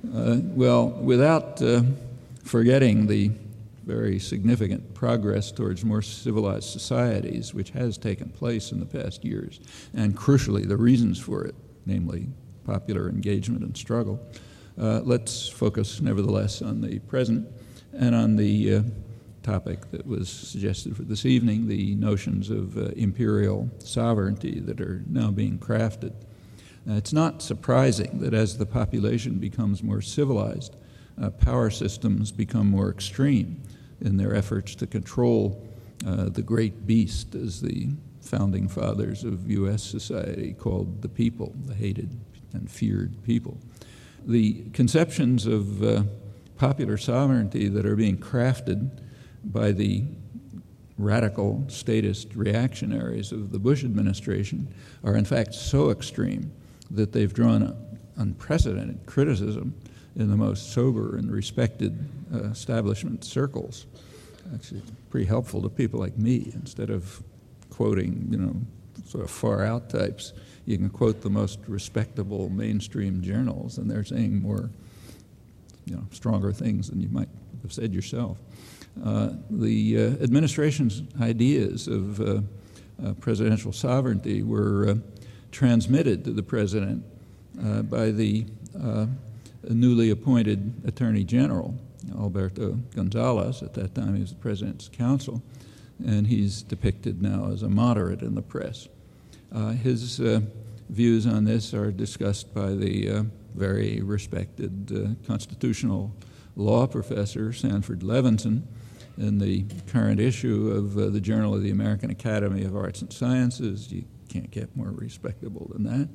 Well, without forgetting the very significant progress towards more civilized societies, which has taken place in the past years, and crucially the reasons for it, namely popular engagement and struggle, let's focus nevertheless on the present and on the topic that was suggested for this evening, the notions of imperial sovereignty that are now being crafted. It's not surprising that as the population becomes more civilized, power systems become more extreme in their efforts to control the great beast, as the founding fathers of U.S. society called the people, the hated and feared people. The conceptions of popular sovereignty that are being crafted by the radical statist reactionaries of the Bush administration are in fact so extreme that they've drawn unprecedented criticism in the most sober and respected establishment circles. Actually, it's pretty helpful to people like me. Instead of quoting, sort of far-out types, you can quote the most respectable mainstream journals, and they're saying more, stronger things than you might have said yourself. The administration's ideas of presidential sovereignty were transmitted to the president by the newly appointed Attorney General, Alberto Gonzales. At that time, he was the president's counsel, and he's depicted now as a moderate in the press. His views on this are discussed by the very respected constitutional law professor, Sanford Levinson, in the current issue of the Journal of the American Academy of Arts and Sciences. You can't get more respectable than that.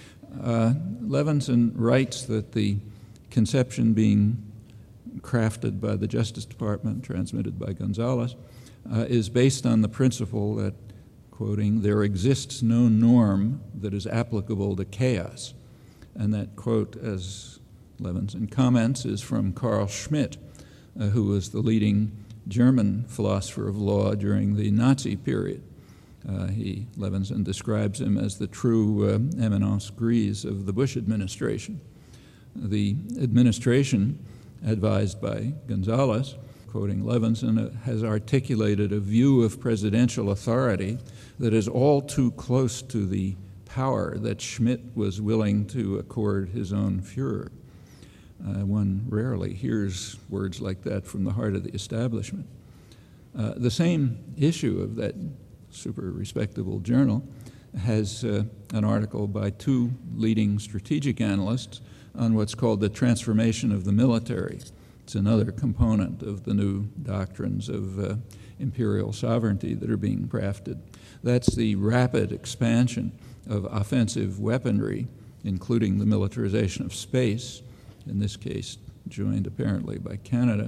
Levinson writes that the conception being crafted by the Justice Department, transmitted by Gonzales, is based on the principle that, quoting, there exists no norm that is applicable to chaos. And that quote, as Levinson comments, is from Carl Schmitt, who was the leading German philosopher of law during the Nazi period. Levinson describes him as the true eminence grise of the Bush administration. The administration, advised by Gonzales, quoting Levinson, has articulated a view of presidential authority that is all too close to the power that Schmitt was willing to accord his own Führer. One rarely hears words like that from the heart of the establishment. The same issue of that super respectable journal has an article by two leading strategic analysts on what's called the transformation of the military. It's another component of the new doctrines of imperial sovereignty that are being crafted. That's the rapid expansion of offensive weaponry, including the militarization of space, in this case joined apparently by Canada,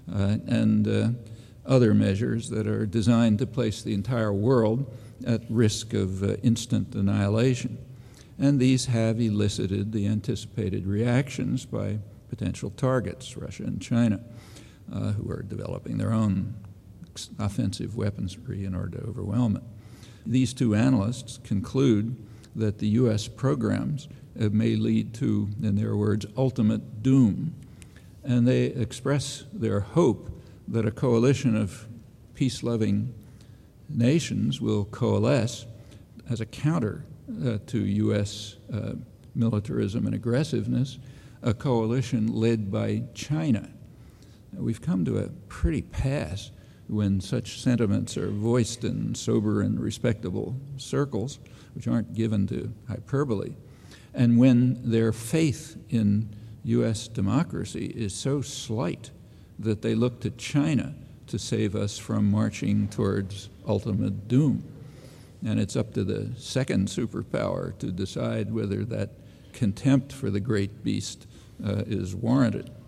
and other measures that are designed to place the entire world at risk of instant annihilation. And these have elicited the anticipated reactions by potential targets, Russia and China, who are developing their own offensive weaponry in order to overwhelm it. These two analysts conclude that the U.S. programs may lead to, in their words, ultimate doom. And they express their hope that a coalition of peace-loving nations will coalesce as a counter to U.S. militarism and aggressiveness, a coalition led by China. Now, we've come to a pretty pass when such sentiments are voiced in sober and respectable circles, which aren't given to hyperbole, and when their faith in U.S. democracy is so slight that they look to China to save us from marching towards ultimate doom. And it's up to the second superpower to decide whether that contempt for the great beast is warranted.